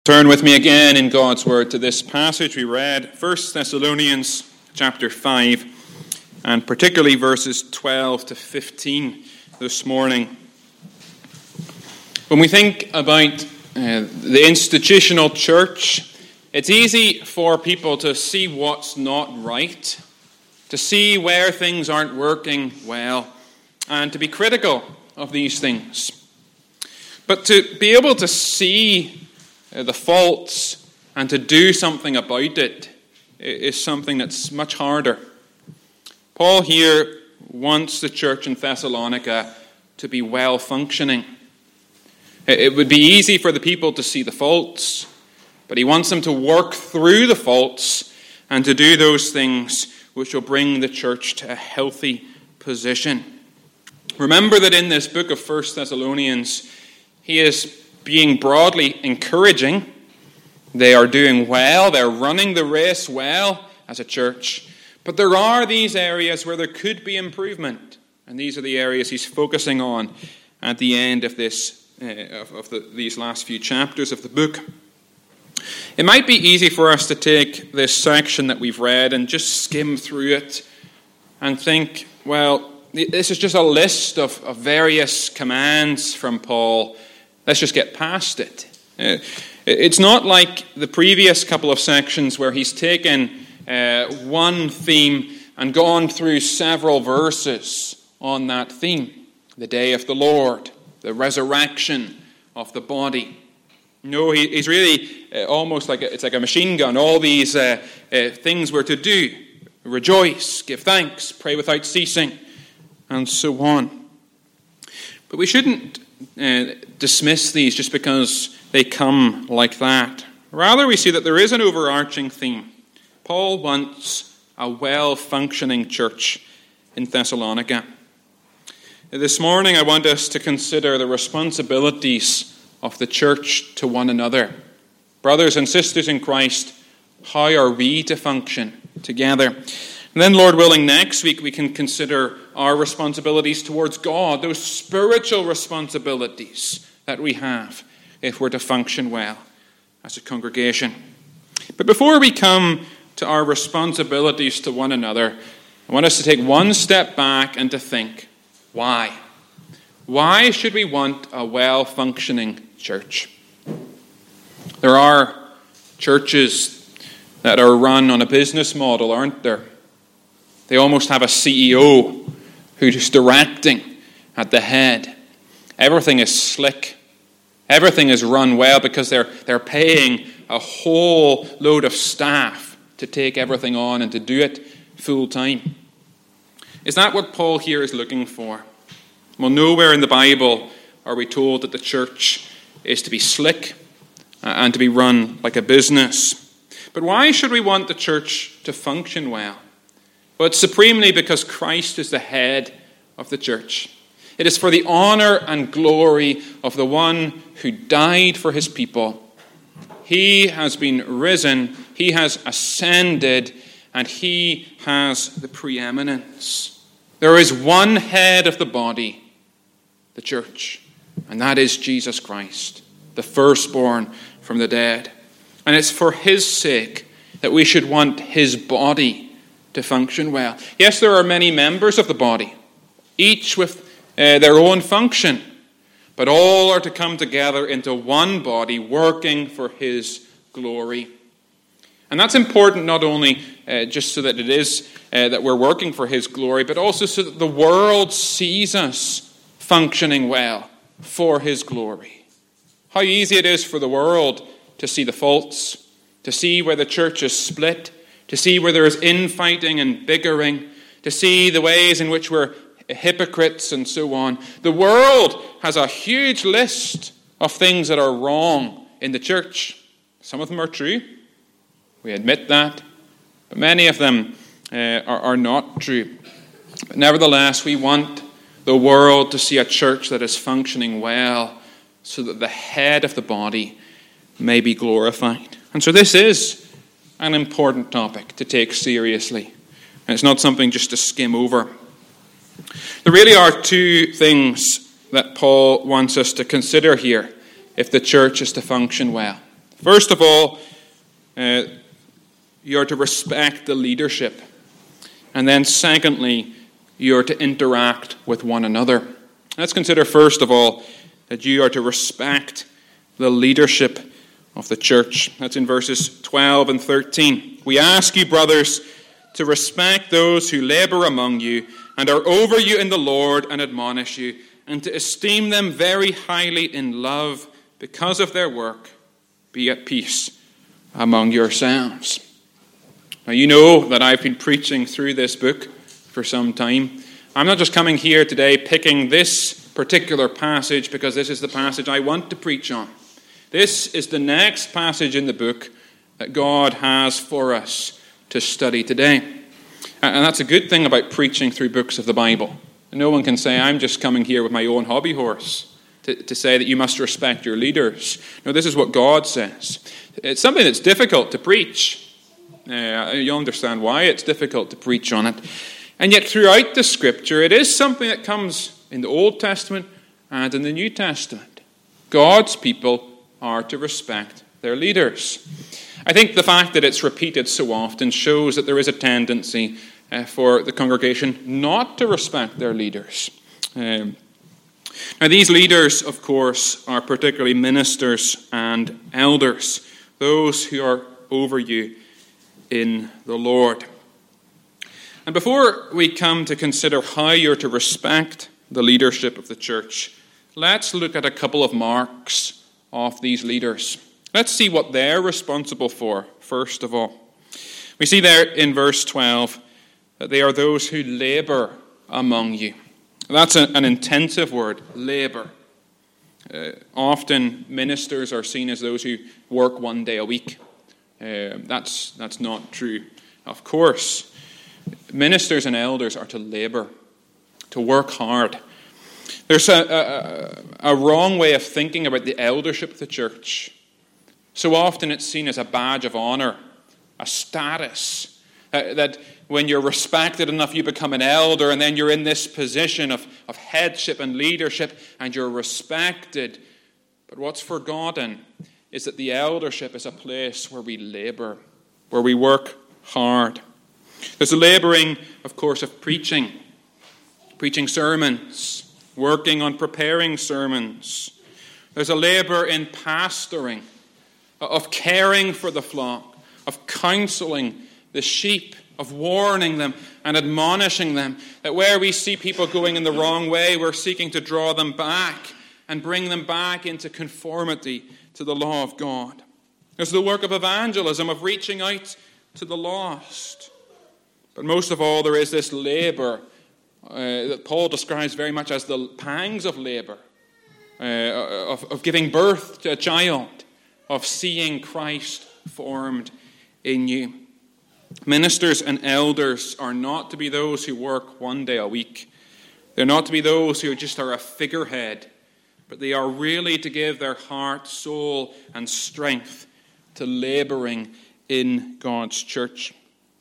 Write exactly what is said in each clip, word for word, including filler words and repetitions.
Turn with me again in God's Word to this passage we read, First Thessalonians chapter five, and particularly verses twelve to fifteen this morning. When we think about uh, the institutional church, it's easy for people to see what's not right, to see where things aren't working well, and to be critical of these things. But to be able to see the faults and to do something about it is something that's much harder. Paul here wants the church in Thessalonica to be well functioning. It would be easy for the people to see the faults, but he wants them to work through the faults and to do those things which will bring the church to a healthy position. Remember that in this book of First Thessalonians, he is being broadly encouraging. They are doing well, they're running the race well as a church, but there are these areas where there could be improvement, and these are the areas he's focusing on at the end of this uh, of, of the, these last few chapters of the book. It might be easy for us to take this section that we've read and just skim through it and think, well, this is just a list of, of various commands from Paul. Let's just get past it. Uh, it's not like the previous couple of sections where he's taken uh, one theme and gone through several verses on that theme. The day of the Lord, the resurrection of the body. No, he, he's really uh, almost like a, it's like a machine gun. All these uh, uh, things we're to do. Rejoice, give thanks, pray without ceasing, and so on. But we shouldn't Uh, dismiss these just because they come like that. Rather, we see that there is an overarching theme. Paul wants a well-functioning church in Thessalonica. This morning, I want us to consider the responsibilities of the church to one another. Brothers and sisters in Christ, how are we to function together? And then, Lord willing, next week we can consider our responsibilities towards God, those spiritual responsibilities that we have if we're to function well as a congregation. But before we come to our responsibilities to one another, I want us to take one step back and to think, why? Why should we want a well-functioning church? There are churches that are run on a business model, aren't there? They almost have a C E O who's directing at the head. Everything is slick. Everything is run well because they're, they're paying a whole load of staff to take everything on and to do it full time. Is that what Paul here is looking for? Well, nowhere in the Bible are we told that the church is to be slick and to be run like a business. But why should we want the church to function well? Well, it's supremely because Christ is the head of the church. It is for the honor and glory of the one who died for his people. He has been risen, he has ascended, and he has the preeminence. There is one head of the body, the church, and that is Jesus Christ, the firstborn from the dead. And it's for his sake that we should want his body to function well. Yes, there are many members of the body, each with uh, their own function, but all are to come together into one body, working for his glory. And that's important not only uh, just so that it is uh, that we're working for his glory, but also so that the world sees us functioning well for his glory. How easy it is for the world to see the faults, to see where the church is split, to see where there is infighting and bickering, to see the ways in which we're hypocrites and so on. The world has a huge list of things that are wrong in the church. Some of them are true. We admit that. But many of them uh, are, are not true. But nevertheless, we want the world to see a church that is functioning well so that the head of the body may be glorified. And so this is an important topic to take seriously. And it's not something just to skim over. There really are two things that Paul wants us to consider here if the church is to function well. First of all, uh, you are to respect the leadership. And then secondly, you are to interact with one another. Let's consider first of all that you are to respect the leadership of the church. That's in verses twelve and thirteen. We ask you, brothers, to respect those who labor among you and are over you in the Lord and admonish you, and to esteem them very highly in love because of their work. Be at peace among yourselves. Now, you know that I've been preaching through this book for some time. I'm not just coming here today picking this particular passage because this is the passage I want to preach on. This is the next passage in the book that God has for us to study today. And that's a good thing about preaching through books of the Bible. No one can say, I'm just coming here with my own hobby horse to, to say that you must respect your leaders. No, this is what God says. It's something that's difficult to preach. Uh, you'll understand why it's difficult to preach on it. And yet throughout the Scripture, it is something that comes in the Old Testament and in the New Testament. God's people are to respect their leaders. I think the fact that it's repeated so often shows that there is a tendency uh, for the congregation not to respect their leaders. Um, now, these leaders, of course, are particularly ministers and elders, those who are over you in the Lord. And before we come to consider how you're to respect the leadership of the church, let's look at a couple of marks of these leaders. Let's see what they're responsible for, first of all. We see there in verse twelve that they are those who labor among you. That's a, an intensive word, labor. Uh, often ministers are seen as those who work one day a week. Uh, that's, that's not true. Of course, ministers and elders are to labor, to work hard. There's a, a, a wrong way of thinking about the eldership of the church. So often it's seen as a badge of honor, a status, uh, that when you're respected enough, you become an elder, and then you're in this position of, of headship and leadership, and you're respected. But what's forgotten is that the eldership is a place where we labor, where we work hard. There's the laboring, of course, of preaching, preaching sermons, working on preparing sermons. There's a labor in pastoring, of caring for the flock, of counseling the sheep, of warning them and admonishing them, that where we see people going in the wrong way, we're seeking to draw them back and bring them back into conformity to the law of God. There's the work of evangelism, of reaching out to the lost. But most of all, there is this labor uh, that Paul describes very much as the pangs of labor, uh, of, of giving birth to a child, of seeing Christ formed in you. Ministers and elders are not to be those who work one day a week. They're not to be those who just are a figurehead, but they are really to give their heart, soul, and strength to laboring in God's church.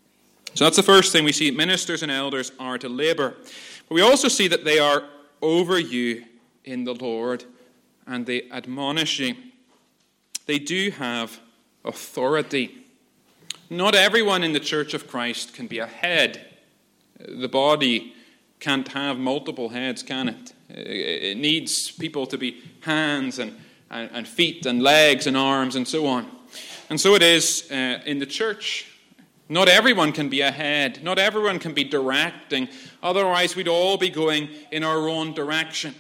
So that's the first thing we see. Ministers and elders are to labor. But we also see that they are over you in the Lord, and they admonish you. They do have authority. Not everyone in the Church of Christ can be a head. The body can't have multiple heads, can it? It needs people to be hands and, and, and feet and legs and arms and so on. And so it is uh, in the church. Not everyone can be a head. Not everyone can be directing. Otherwise, we'd all be going in our own direction.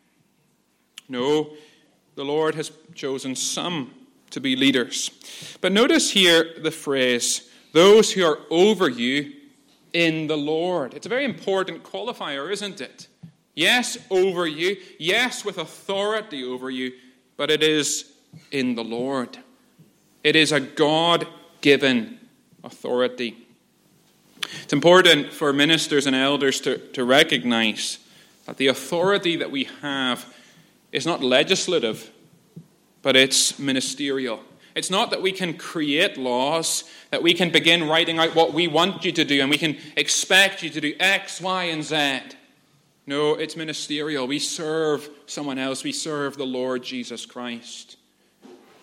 No, the Lord has chosen some to be leaders. But notice here the phrase, those who are over you in the Lord. It's a very important qualifier, isn't it? Yes, over you. Yes, with authority over you. But it is in the Lord. It is a God-given authority. It's important for ministers and elders to, to recognize that the authority that we have is not legislative, but it's ministerial. It's not that we can create laws, that we can begin writing out what we want you to do, and we can expect you to do X, Y, and Z. No, it's ministerial. We serve someone else. We serve the Lord Jesus Christ.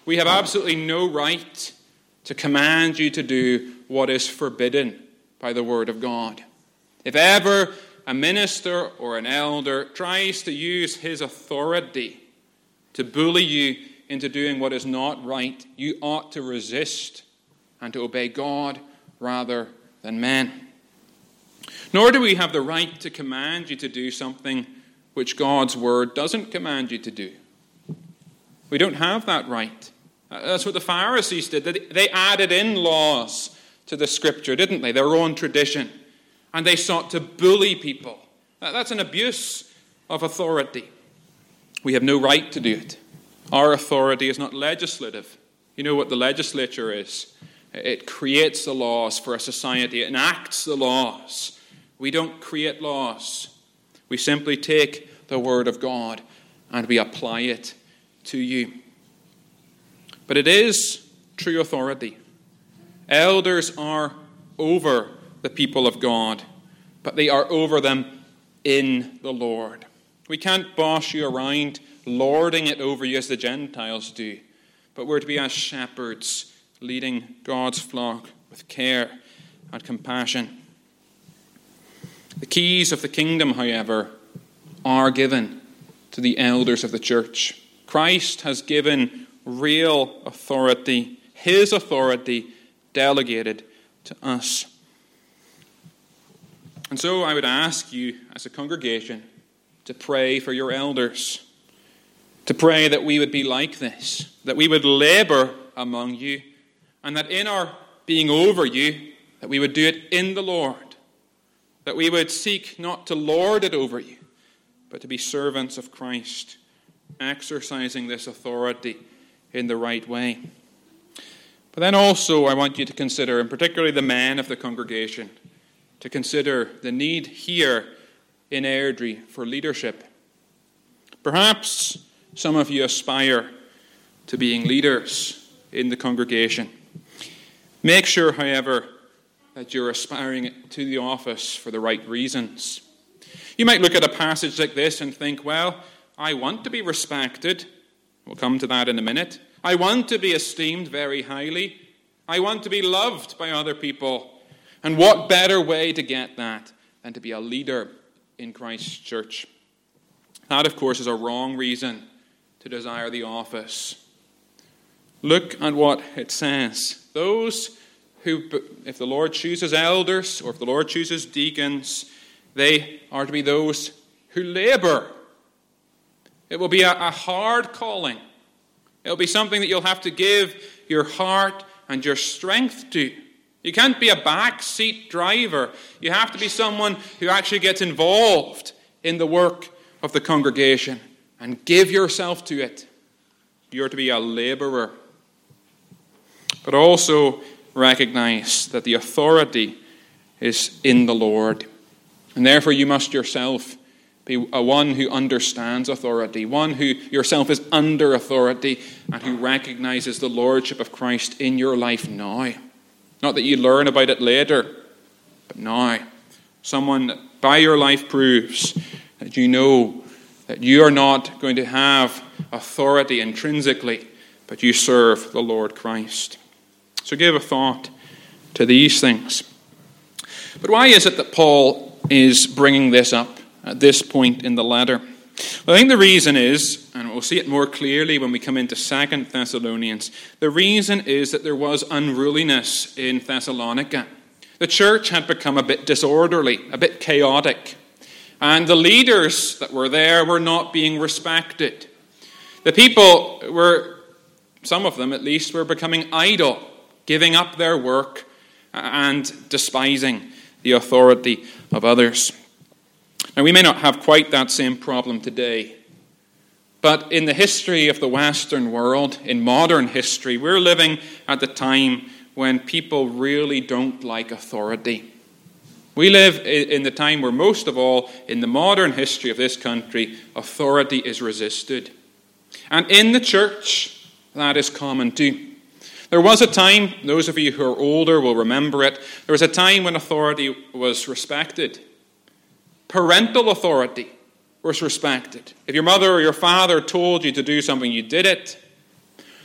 We have absolutely no right to command you to do what is forbidden by the word of God. If ever a minister or an elder tries to use his authority to bully you into doing what is not right, you ought to resist and to obey God rather than men. Nor do we have the right to command you to do something which God's word doesn't command you to do. We don't have that right. That's what the Pharisees did. They added in laws to the scripture, didn't they? Their own tradition. And they sought to bully people. That's an abuse of authority. We have no right to do it. Our authority is not legislative. You know what the legislature is? It creates the laws for a society. It enacts the laws. We don't create laws. We simply take the word of God and we apply it to you. But it is true authority. Elders are over the people of God, but they are over them in the Lord. We can't boss you around, lording it over you as the Gentiles do, but we're to be as shepherds, leading God's flock with care and compassion. The keys of the kingdom, however, are given to the elders of the church. Christ has given real authority, his authority delegated to us. And so I would ask you as a congregation to pray for your elders, to pray that we would be like this, that we would labor among you, and that in our being over you, that we would do it in the Lord, that we would seek not to lord it over you, but to be servants of Christ, exercising this authority in the right way. But then also I want you to consider, and particularly the men of the congregation, to consider the need here in Airdrie for leadership. Perhaps some of you aspire to being leaders in the congregation. Make sure, however, that you're aspiring to the office for the right reasons. You might look at a passage like this and think, well, I want to be respected. We'll come to that in a minute. I want to be esteemed very highly. I want to be loved by other people. And what better way to get that than to be a leader in Christ's church? That, of course, is a wrong reason to desire the office. Look at what it says. Those who, if the Lord chooses elders or if the Lord chooses deacons, they are to be those who labor. It will be a, a hard calling. It will be something that you'll have to give your heart and your strength to. You can't be a backseat driver. You have to be someone who actually gets involved in the work of the congregation and give yourself to it. You're to be a laborer. But also recognize that the authority is in the Lord. And therefore you must yourself be a one who understands authority, one who yourself is under authority and who recognizes the lordship of Christ in your life now. Not that you learn about it later, but now. Someone that by your life proves that you know that you are not going to have authority intrinsically, but you serve the Lord Christ. So give a thought to these things. But why is it that Paul is bringing this up at this point in the letter? Well, I think the reason is, and we'll see it more clearly when we come into Second Thessalonians, the reason is that there was unruliness in Thessalonica. The church had become a bit disorderly, a bit chaotic, and the leaders that were there were not being respected. The people were, some of them at least, were becoming idle, giving up their work and despising the authority of others. Now, we may not have quite that same problem today, but in the history of the Western world, in modern history, we're living at the time when people really don't like authority. We live in the time where most of all, in the modern history of this country, authority is resisted. And in the church, that is common too. There was a time, those of you who are older will remember it, there was a time when authority was respected. Parental authority was respected. If your mother or your father told you to do something, you did it.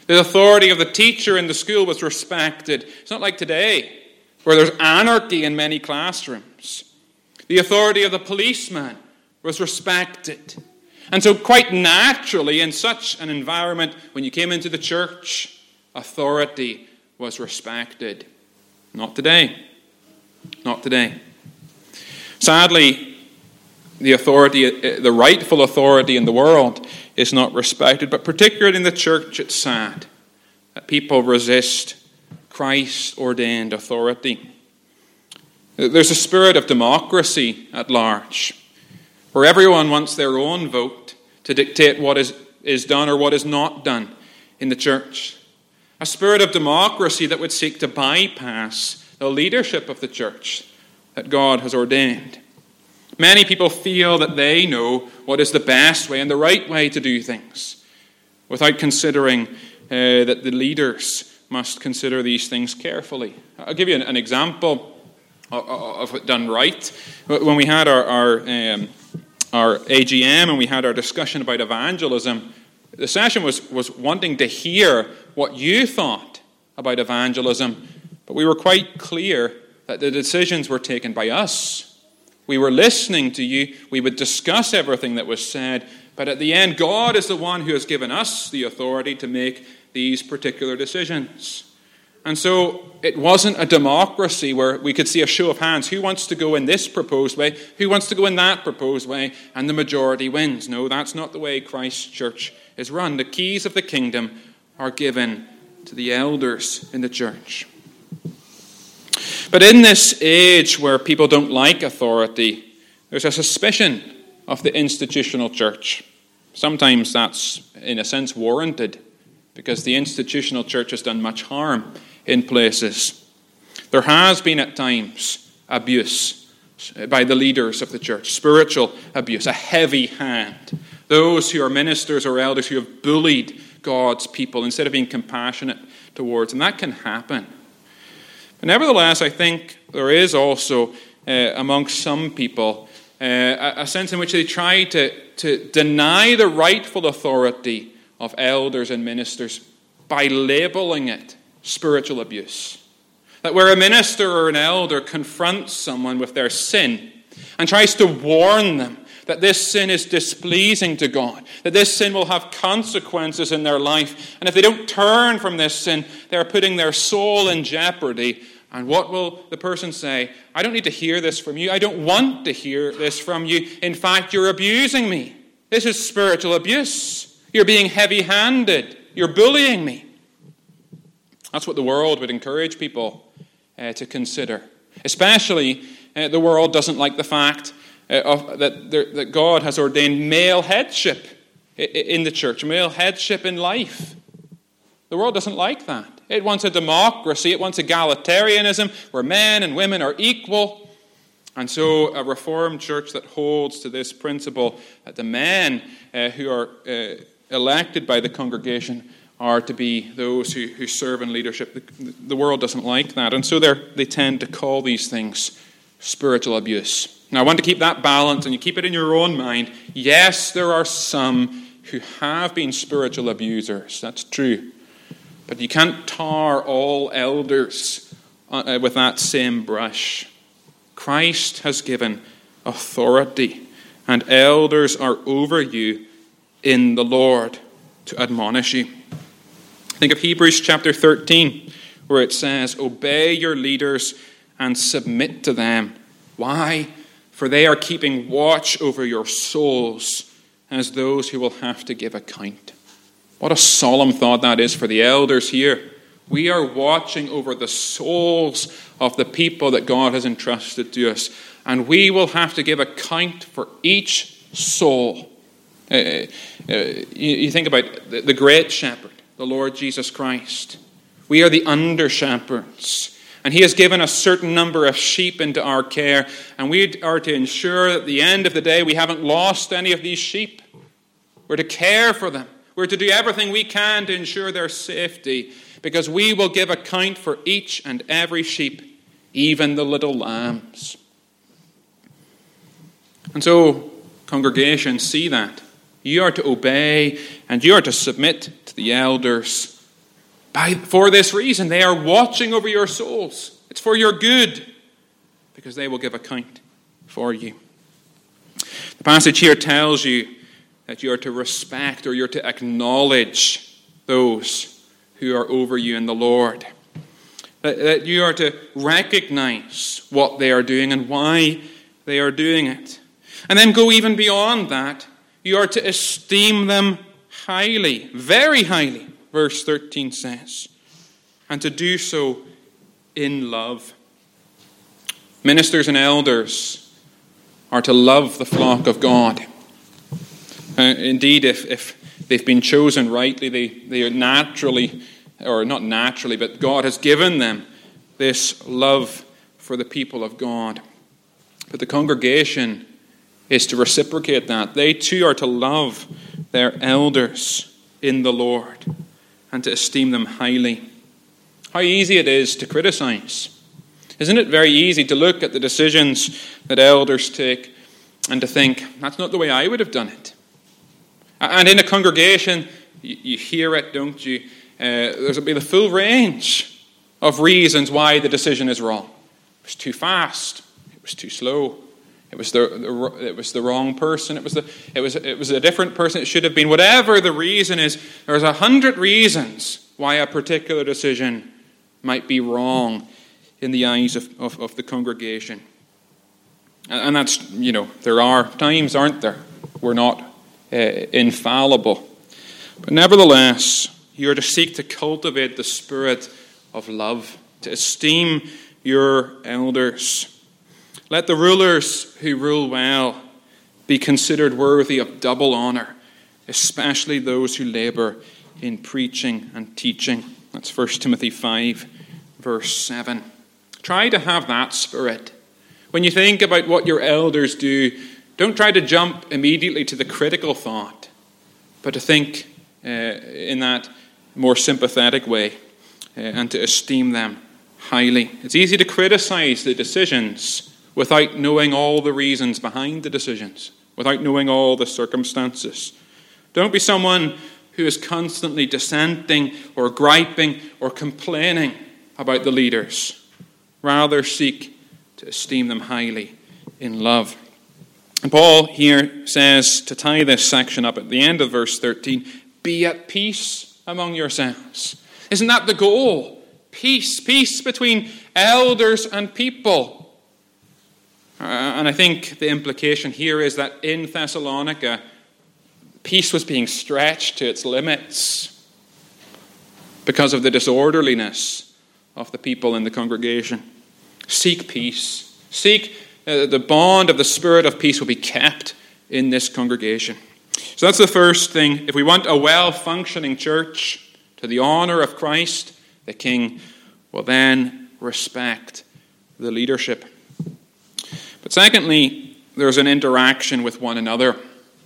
The authority of the teacher in the school was respected. It's not like today, where there's anarchy in many classrooms. The authority of the policeman was respected. And so quite naturally, in such an environment, when you came into the church, authority was respected. Not today. Not today. Sadly, the authority, the rightful authority in the world is not respected, but particularly in the church, it's sad that people resist Christ-ordained authority. There's a spirit of democracy at large, where everyone wants their own vote to dictate what is, is done or what is not done in the church. A spirit of democracy that would seek to bypass the leadership of the church that God has ordained. Many people feel that they know what is the best way and the right way to do things, without considering uh, that the leaders must consider these things carefully. I'll give you an, an example of, of it done right. When we had our our, um, our A G M and we had our discussion about evangelism, the session was, was wanting to hear what you thought about evangelism, but we were quite clear that the decisions were taken by us. We were listening to you. We would discuss everything that was said. But at the end, God is the one who has given us the authority to make these particular decisions. And so it wasn't a democracy where we could see a show of hands. Who wants to go in this proposed way? Who wants to go in that proposed way? And the majority wins. No, that's not the way Christ's church is run. The keys of the kingdom are given to the elders in the church. But in this age where people don't like authority, there's a suspicion of the institutional church. Sometimes that's, in a sense, warranted, because the institutional church has done much harm in places. There has been at times abuse by the leaders of the church, spiritual abuse, a heavy hand. Those who are ministers or elders who have bullied God's people instead of being compassionate towards them. That can happen. But nevertheless, I think there is also uh, amongst some people uh, a, a sense in which they try to, to deny the rightful authority of elders and ministers by labeling it spiritual abuse. That where a minister or an elder confronts someone with their sin and tries to warn them that this sin is displeasing to God, that this sin will have consequences in their life, and if they don't turn from this sin, they're putting their soul in jeopardy. And what will the person say? I don't need to hear this from you. I don't want to hear this from you. In fact, you're abusing me. This is spiritual abuse. You're being heavy-handed. You're bullying me. That's what the world would encourage people uh, to consider. Especially, uh, the world doesn't like the fact uh, of, that, there, that God has ordained male headship in the church, male headship in life. The world doesn't like that. It wants a democracy. It wants egalitarianism where men and women are equal. And so a Reformed church that holds to this principle that the men uh, who are uh, elected by the congregation are to be those who, who serve in leadership. The, the world doesn't like that. And so they tend to call these things spiritual abuse. Now, I want to keep that balance, and you keep it in your own mind. Yes, there are some who have been spiritual abusers. That's true. But you can't tar all elders uh, with that same brush. Christ has given authority, and elders are over you in the Lord to admonish you. Think of Hebrews chapter thirteen, where it says, obey your leaders and submit to them. Why? For they are keeping watch over your souls as those who will have to give account. What a solemn thought that is for the elders here. We are watching over the souls of the people that God has entrusted to us, and we will have to give account for each soul. Uh, uh, you, you think about the, the great shepherd, the Lord Jesus Christ. We are the under-shepherds, and he has given a certain number of sheep into our care, and we are to ensure that at the end of the day we haven't lost any of these sheep. We're to care for them. We're to do everything we can to ensure their safety, because we will give account for each and every sheep, even the little lambs. And so, congregation, see that. You are to obey and you are to submit to the elders By, for this reason, they are watching over your souls. It's for your good, because they will give account for you. The passage here tells you that you are to respect or you're to acknowledge those who are over you in the Lord. That, that you are to recognize what they are doing and why they are doing it. And then go even beyond that. You are to esteem them highly, very highly, verse thirteen says, and to do so in love. Ministers and elders are to love the flock of God. Uh, indeed, if, if they've been chosen rightly, they, they are naturally, or not naturally, but God has given them this love for the people of God. But the congregation is to reciprocate that. They too are to love their elders in the Lord and to esteem them highly. How easy it is to criticize. Isn't it very easy to look at the decisions that elders take and to think, that's not the way I would have done it? And in a congregation, you hear it, don't you? Uh, there's be the full range of reasons why the decision is wrong. It was too fast. It was too slow. It was the, the it was the wrong person. It was the it was it was a different person. It should have been. Whatever the reason is, there's a hundred reasons why a particular decision might be wrong in the eyes of, of, of the congregation. And, and that's, you know, there are times, aren't there? We're not uh, infallible. But nevertheless, you are to seek to cultivate the spirit of love, to esteem your elders. Let the rulers who rule well be considered worthy of double honor, especially those who labor in preaching and teaching. That's First Timothy five, verse seven. Try to have that spirit. When you think about what your elders do, don't try to jump immediately to the critical thought, but to think uh, in that more sympathetic way uh, and to esteem them highly. It's easy to criticize the decisions without knowing all the reasons behind the decisions, without knowing all the circumstances. Don't be someone who is constantly dissenting or griping or complaining about the leaders. Rather seek to esteem them highly in love. And Paul here says, to tie this section up at the end of verse thirteen, be at peace among yourselves. Isn't that the goal? Peace. Peace between elders and people. Uh, and I think the implication here is that in Thessalonica, peace was being stretched to its limits because of the disorderliness of the people in the congregation. Seek peace. Seek uh, the bond of the spirit of peace will be kept in this congregation. So that's the first thing. If we want a well-functioning church to the honor of Christ, the King, will then respect the leadership. But secondly, there's an interaction with one another.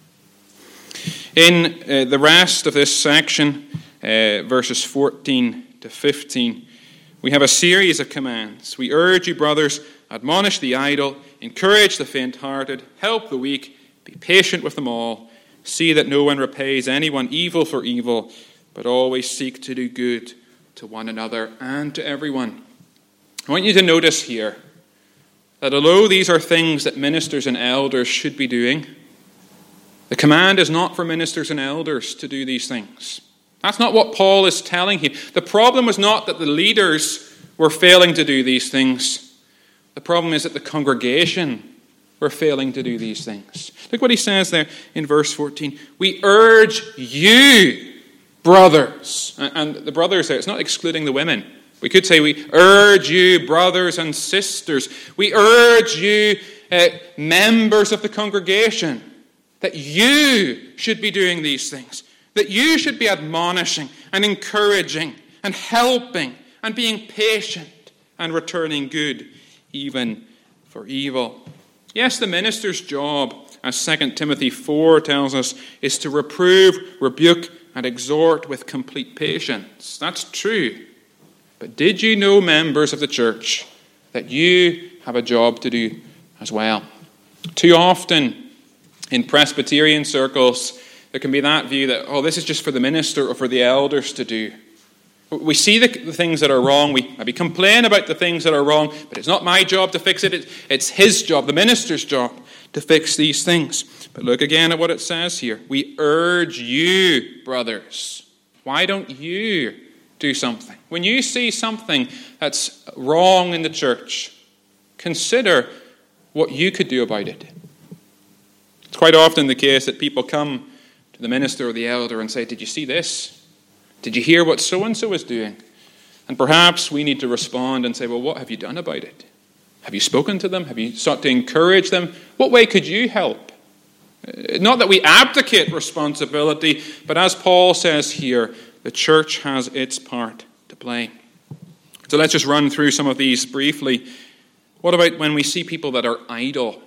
In uh, the rest of this section, uh, verses fourteen to fifteen, we have a series of commands. We urge you, brothers, admonish the idle, encourage the faint-hearted, help the weak, be patient with them all, see that no one repays anyone evil for evil, but always seek to do good to one another and to everyone. I want you to notice here that although these are things that ministers and elders should be doing, the command is not for ministers and elders to do these things. That's not what Paul is telling you. The problem was not that the leaders were failing to do these things. The problem is that the congregation were failing to do these things. Look what he says there in verse fourteen. We urge you, brothers. And the brothers there, it's not excluding the women. We could say we urge you, brothers and sisters. We urge you, uh, members of the congregation, that you should be doing these things. That you should be admonishing and encouraging and helping and being patient and returning good even for evil. Yes, the minister's job, as Second Timothy four tells us, is to reprove, rebuke, and exhort with complete patience. That's true. But did you know, members of the church, that you have a job to do as well? Too often in Presbyterian circles, there can be that view that, oh, this is just for the minister or for the elders to do. We see the, the things that are wrong. We maybe complain about the things that are wrong, but it's not my job to fix it. it. It's his job, the minister's job, to fix these things. But look again at what it says here. We urge you, brothers. Why don't you do something? When you see something that's wrong in the church, consider what you could do about it. It's quite often the case that people come to the minister or the elder and say, did you see this? Did you hear what so-and-so is doing? And perhaps we need to respond and say, well, what have you done about it? Have you spoken to them? Have you sought to encourage them? What way could you help? Not that we abdicate responsibility, but as Paul says here, the church has its part to play. So let's just run through some of these briefly. What about when we see people that are idle?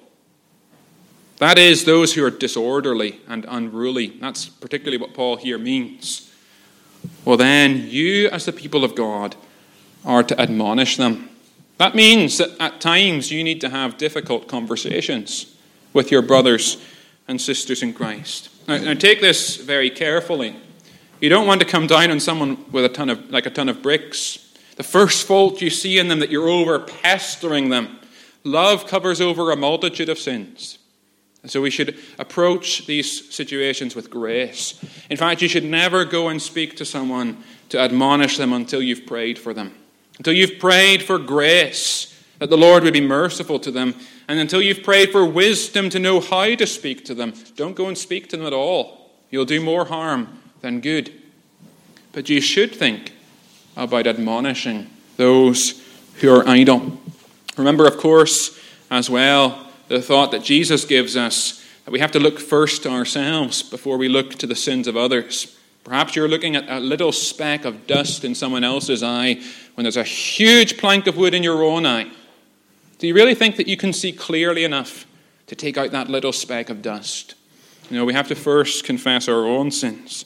That is, those who are disorderly and unruly. That's particularly what Paul here means. Well then, you as the people of God are to admonish them. That means that at times you need to have difficult conversations with your brothers and sisters in Christ. Now, now take this very carefully. You don't want to come down on someone with a ton of, like a ton of bricks. The first fault you see in them that you're over pestering them. Love covers over a multitude of sins. And so we should approach these situations with grace. In fact, you should never go and speak to someone to admonish them until you've prayed for them. Until you've prayed for grace, that the Lord would be merciful to them. And until you've prayed for wisdom to know how to speak to them. Don't go and speak to them at all. You'll do more harm than good. But you should think about admonishing those who are idle. Remember, of course, as well, the thought that Jesus gives us, that we have to look first to ourselves before we look to the sins of others. Perhaps you're looking at a little speck of dust in someone else's eye when there's a huge plank of wood in your own eye. Do you really think that you can see clearly enough to take out that little speck of dust? You know, we have to first confess our own sins.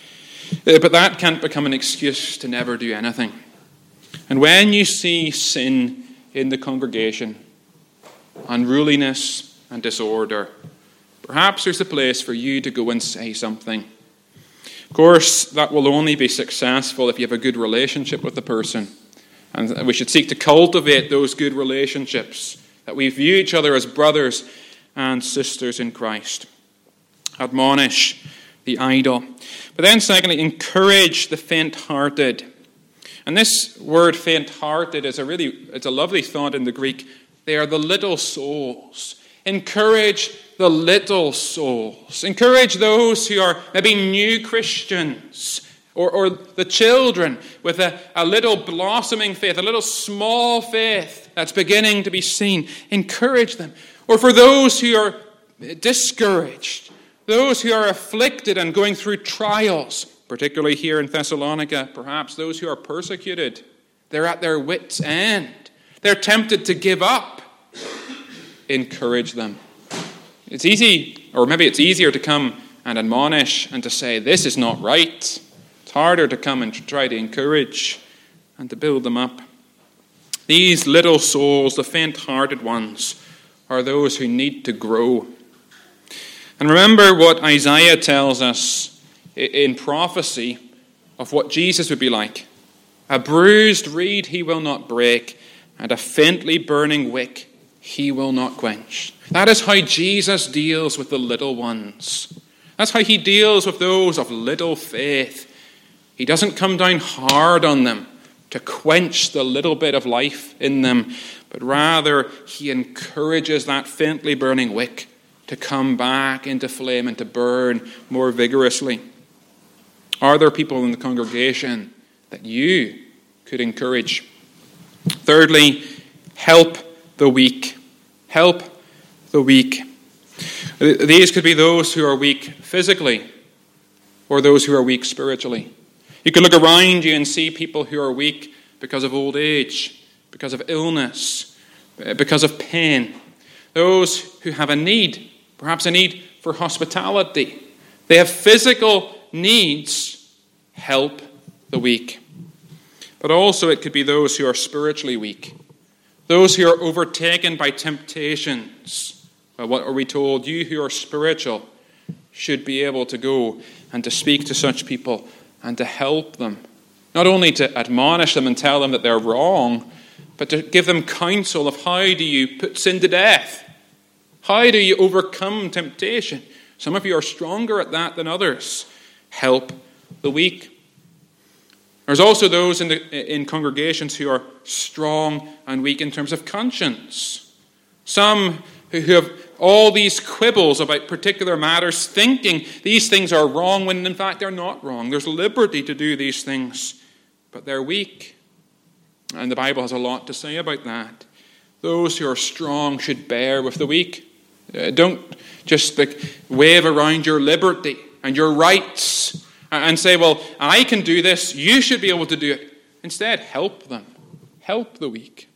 But that can't become an excuse to never do anything. And when you see sin in the congregation, unruliness and disorder, perhaps there's a place for you to go and say something. Of course, that will only be successful if you have a good relationship with the person. And we should seek to cultivate those good relationships, that we view each other as brothers and sisters in Christ. Admonish the idle. But then secondly, encourage the faint-hearted. And this word faint-hearted is a really, it's a lovely thought in the Greek. They are the little souls. Encourage the little souls. Encourage those who are maybe new Christians, or, or the children with a, a little blossoming faith, a little small faith that's beginning to be seen. Encourage them. Or for those who are discouraged, those who are afflicted and going through trials, particularly here in Thessalonica, perhaps those who are persecuted. They're at their wits' end. They're tempted to give up. Encourage them. It's easy, or maybe it's easier to come and admonish and to say, this is not right. It's harder to come and try to encourage and to build them up. These little souls, the faint-hearted ones, are those who need to grow. And remember what Isaiah tells us in prophecy of what Jesus would be like. A bruised reed he will not break, and a faintly burning wick he will not quench. That is how Jesus deals with the little ones. That's how he deals with those of little faith. He doesn't come down hard on them to quench the little bit of life in them, but rather he encourages that faintly burning wick to come back into flame and to burn more vigorously. Are there people in the congregation that you could encourage? Thirdly, help the weak. Help the weak. These could be those who are weak physically or those who are weak spiritually. You could look around you and see people who are weak because of old age, because of illness, because of pain. Those who have a need, perhaps a need for hospitality. They have physical needs. Help the weak. But also it could be those who are spiritually weak. Those who are overtaken by temptations. Well, what are we told? You who are spiritual should be able to go and to speak to such people and to help them. Not only to admonish them and tell them that they're wrong, but to give them counsel of how do you put sin to death? How do you overcome temptation? Some of you are stronger at that than others. Help the weak. There's also those in, the, in congregations who are strong and weak in terms of conscience. Some who have all these quibbles about particular matters, thinking these things are wrong when in fact they're not wrong. There's liberty to do these things, but they're weak. And the Bible has a lot to say about that. Those who are strong should bear with the weak. Uh, don't just like wave around your liberty and your rights and say, well, I can do this, you should be able to do it. Instead, help them. Help the weak.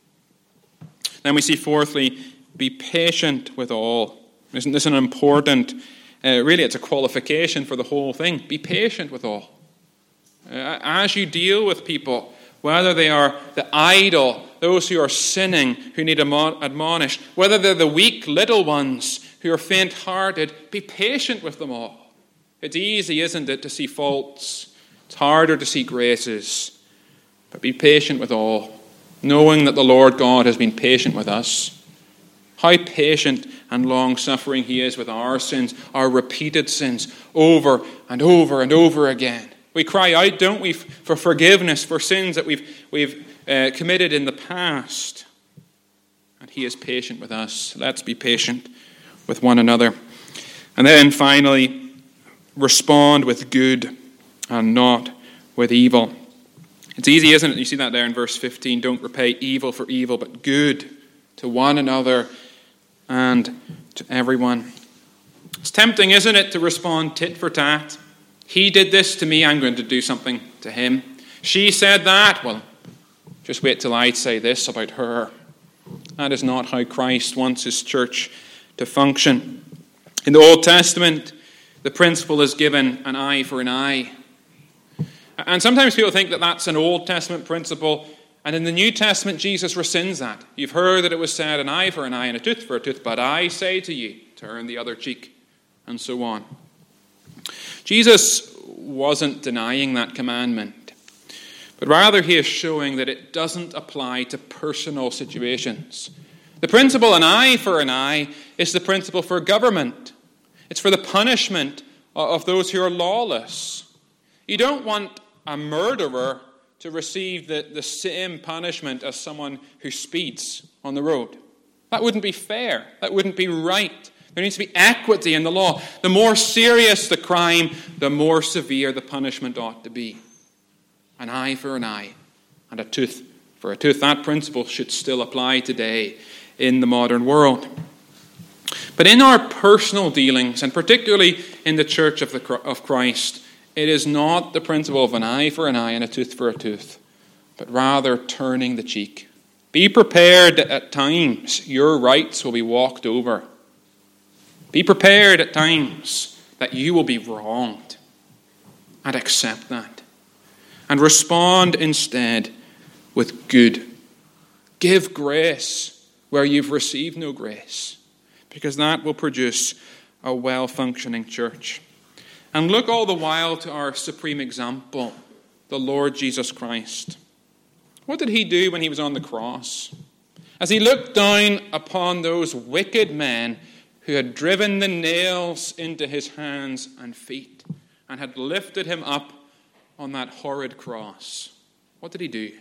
Then we see fourthly, be patient with all. Isn't this an important, uh, really it's a qualification for the whole thing. Be patient with all. Uh, as you deal with people, whether they are the idle, those who are sinning, who need admonished, whether they're the weak little ones who are faint-hearted, be patient with them all. It's easy, isn't it, to see faults. It's harder to see graces. But be patient with all, knowing that the Lord God has been patient with us. How patient and long-suffering he is with our sins, our repeated sins, over and over and over again. We cry out, don't we, for forgiveness for sins that we've, we've uh, committed in the past. And he is patient with us. Let's be patient with one another. And then finally, respond with good and not with evil. It's easy, isn't it? You see that there in verse fifteen. Don't repay evil for evil, but good to one another and to everyone. It's tempting, isn't it, to respond tit for tat. He did this to me, I'm going to do something to him. She said that, well, just wait till I say this about her. That is not how Christ wants his church to function. In the Old Testament, the principle is given an eye for an eye. And sometimes people think that that's an Old Testament principle, and in the New Testament, Jesus rescinds that. You've heard that it was said, an eye for an eye and a tooth for a tooth, but I say to you, turn the other cheek, and so on. Jesus wasn't denying that commandment, but rather he is showing that it doesn't apply to personal situations. The principle, an eye for an eye, is the principle for government. It's for the punishment of those who are lawless. You don't want a murderer to receive the, the same punishment as someone who speeds on the road. That wouldn't be fair. That wouldn't be right. There needs to be equity in the law. The more serious the crime, the more severe the punishment ought to be. An eye for an eye and a tooth for a tooth. That principle should still apply today in the modern world. But in our personal dealings, and particularly in the church of, the, of Christ, it is not the principle of an eye for an eye and a tooth for a tooth, but rather turning the cheek. Be prepared that at times your rights will be walked over. Be prepared at times that you will be wronged, and accept that. And respond instead with good. Give grace where you've received no grace, because that will produce a well-functioning church. And look all the while to our supreme example, the Lord Jesus Christ. What did he do when he was on the cross? As he looked down upon those wicked men who had driven the nails into his hands and feet and had lifted him up on that horrid cross, what did he do?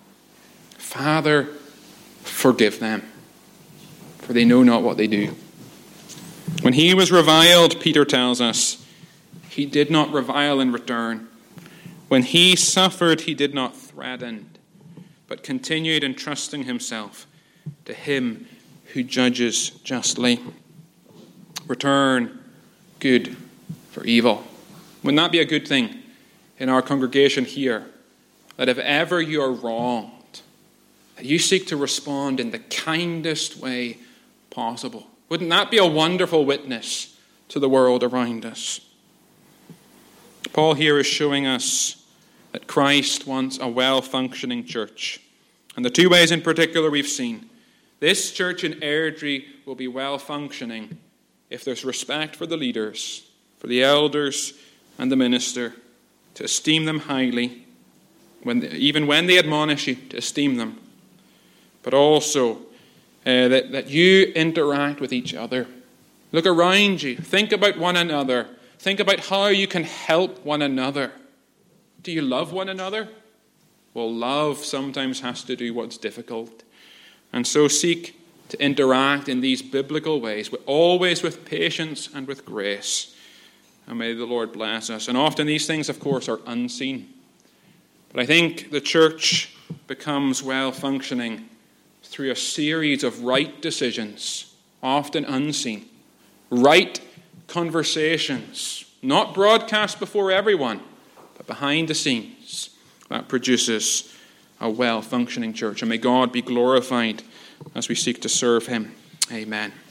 Father, forgive them, for they know not what they do. When he was reviled, Peter tells us, he did not revile in return. When he suffered, he did not threaten, but continued entrusting himself to him who judges justly. Return good for evil. Wouldn't that be a good thing in our congregation here? That if ever you are wronged, that you seek to respond in the kindest way possible. Wouldn't that be a wonderful witness to the world around us? Paul here is showing us that Christ wants a well-functioning church. And the two ways in particular we've seen. This church in Airdrie will be well-functioning if there's respect for the leaders, for the elders and the minister, to esteem them highly, when they, even when they admonish you, to esteem them. But also uh, that, that you interact with each other. Look around you. Think about one another. Think about how you can help one another. Do you love one another? Well, love sometimes has to do what's difficult. And so seek to interact in these biblical ways, always with patience and with grace. And may the Lord bless us. And often these things, of course, are unseen. But I think the church becomes well functioning through a series of right decisions, often unseen. Right conversations, not broadcast before everyone, but behind the scenes. That produces a well-functioning church. And may God be glorified as we seek to serve him. Amen.